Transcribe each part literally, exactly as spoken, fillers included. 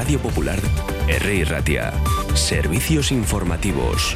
Radio Popular, R I Ratia. Servicios informativos.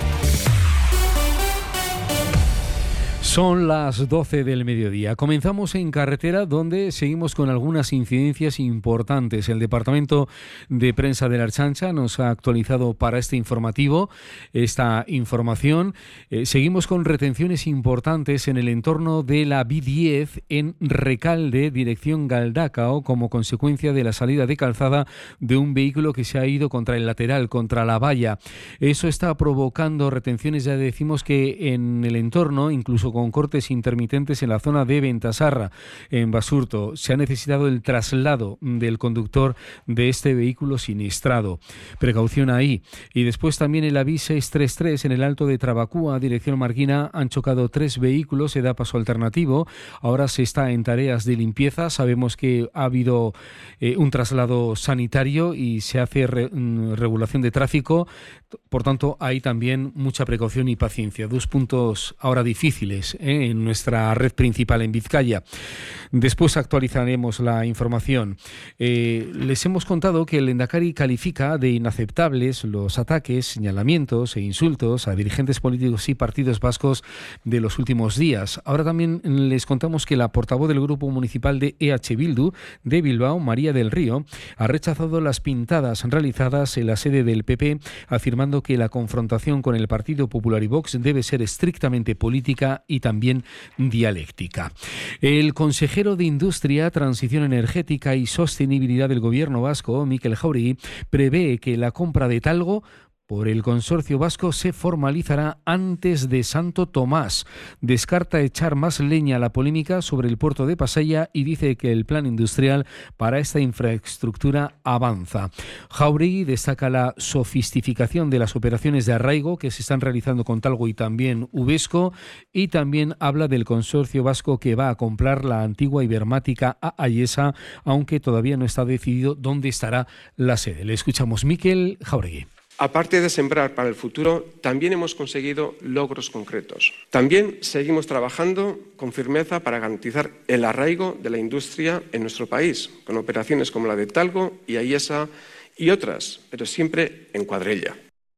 Son las doce del mediodía. Comenzamos en carretera, donde seguimos con algunas incidencias importantes. El Departamento de Prensa de la Ertzaintza nos ha actualizado para este informativo esta información. Eh, seguimos con retenciones importantes en el entorno de la B diez en Recalde, dirección Galdacao, como consecuencia de la salida de calzada de un vehículo que se ha ido contra el lateral, contra la valla. Eso está provocando retenciones, ya decimos que en el entorno, incluso con cortes intermitentes en la zona de Ventasarra, en Basurto. Se ha necesitado el traslado del conductor de este vehículo siniestrado. Precaución ahí. Y después también el A V I seiscientos treinta y tres en el Alto de Trabacúa, dirección Marquina, han chocado tres vehículos, se da paso alternativo. Ahora se está en tareas de limpieza. Sabemos que ha habido eh, un traslado sanitario y se hace re, regulación de tráfico. Por tanto, hay también mucha precaución y paciencia. Dos puntos ahora difíciles ¿eh? en nuestra red principal en Vizcaya. Después actualizaremos la información. Eh, les hemos contado que el Lehendakari califica de inaceptables los ataques, señalamientos e insultos a dirigentes políticos y partidos vascos de los últimos días. Ahora también les contamos que la portavoz del Grupo Municipal de E H Bildu de Bilbao, María del Río, ha rechazado las pintadas realizadas en la sede del P P, afirmando que la confrontación con el Partido Popular y Vox debe ser estrictamente política y también dialéctica. El consejero de Industria, Transición Energética y Sostenibilidad del Gobierno vasco, Mikel Jauregui, prevé que la compra de Talgo por el consorcio vasco se formalizará antes de Santo Tomás. Descarta echar más leña a la polémica sobre el puerto de Pasaia y dice que el plan industrial para esta infraestructura avanza. Jauregui destaca la sofisticación de las operaciones de arraigo que se están realizando con Talgo y también Uvesco, y también habla del consorcio vasco que va a comprar la antigua Ibermática a Ayesa, aunque todavía no está decidido dónde estará la sede. Le escuchamos. Mikel Jauregui. Aparte de sembrar para el futuro, también hemos conseguido logros concretos. También seguimos trabajando con firmeza para garantizar el arraigo de la industria en nuestro país, con operaciones como la de Talgo y Ayesa y otras, pero siempre en cuadrilla.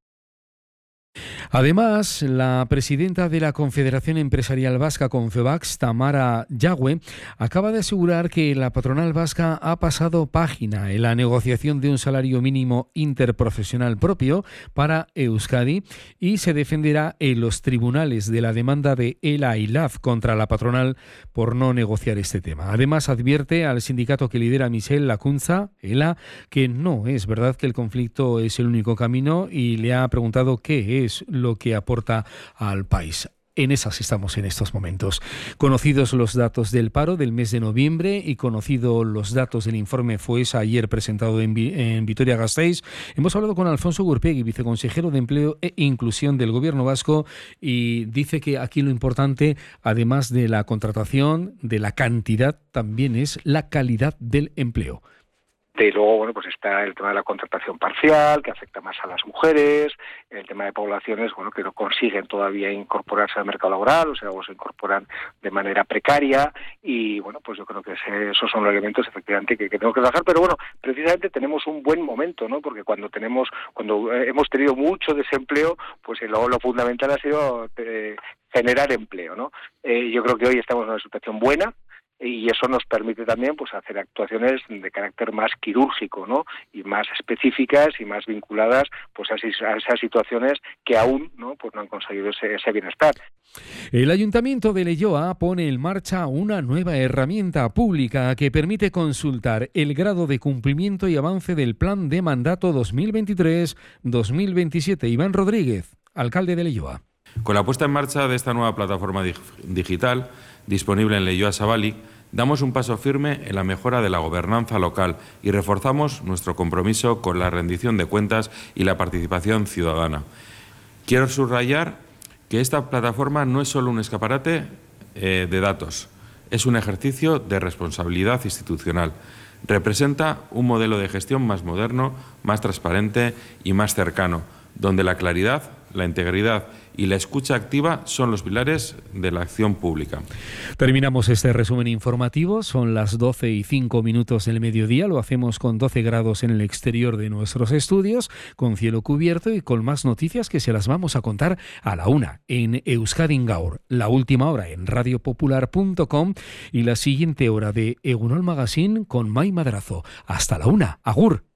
Además, la presidenta de la Confederación Empresarial Vasca, Confebax, Tamara Yagüe, acaba de asegurar que la patronal vasca ha pasado página en la negociación de un salario mínimo interprofesional propio para Euskadi y se defenderá en los tribunales de la demanda de ELA y LAF contra la patronal por no negociar este tema. Además, advierte al sindicato que lidera Michel Lacunza, ELA, que no es verdad que el conflicto es el único camino, y le ha preguntado qué es lo que aporta al país. En esas estamos en estos momentos. Conocidos los datos del paro del mes de noviembre y conocidos los datos del informe FOESA ayer presentado en, en Vitoria-Gasteiz, hemos hablado con Alfonso Gurpegui, viceconsejero de Empleo e Inclusión del Gobierno vasco, y dice que aquí lo importante, además de la contratación, de la cantidad, también es la calidad del empleo. Y luego, bueno, pues está el tema de la contratación parcial, que afecta más a las mujeres, el tema de poblaciones, bueno, que no consiguen todavía incorporarse al mercado laboral, o sea, o se incorporan de manera precaria, y bueno, pues yo creo que ese, esos son los elementos efectivamente que, que tenemos que trabajar, pero bueno, precisamente tenemos un buen momento, ¿no? Porque cuando tenemos, cuando hemos tenido mucho desempleo, pues lo, lo fundamental ha sido eh, generar empleo, ¿no? Eh, yo creo que hoy estamos en una situación buena, y eso nos permite también pues hacer actuaciones de carácter más quirúrgico, ¿no? Y más específicas y más vinculadas pues a, a esas situaciones que aún no pues no han conseguido ese, ese bienestar. El Ayuntamiento de Leioa pone en marcha una nueva herramienta pública que permite consultar el grado de cumplimiento y avance del plan de mandato dos mil veintitrés dos mil veintisiete. Iván Rodríguez, alcalde de Leioa. Con la puesta en marcha de esta nueva plataforma dig- digital disponible en Leioa Zabalik, damos un paso firme en la mejora de la gobernanza local y reforzamos nuestro compromiso con la rendición de cuentas y la participación ciudadana. Quiero subrayar que esta plataforma no es solo un escaparate eh, de datos, es un ejercicio de responsabilidad institucional. Representa un modelo de gestión más moderno, más transparente y más cercano, donde la claridad, la integridad y la escucha activa son los pilares de la acción pública. Terminamos este resumen informativo. Son las doce y cinco minutos del mediodía. Lo hacemos con doce grados en el exterior de nuestros estudios, con cielo cubierto y con más noticias que se las vamos a contar a la una en Euskadi Gaur, la última hora en radio popular punto com y la siguiente hora de Egunon Magazine con Mai Madrazo. Hasta la una. Agur.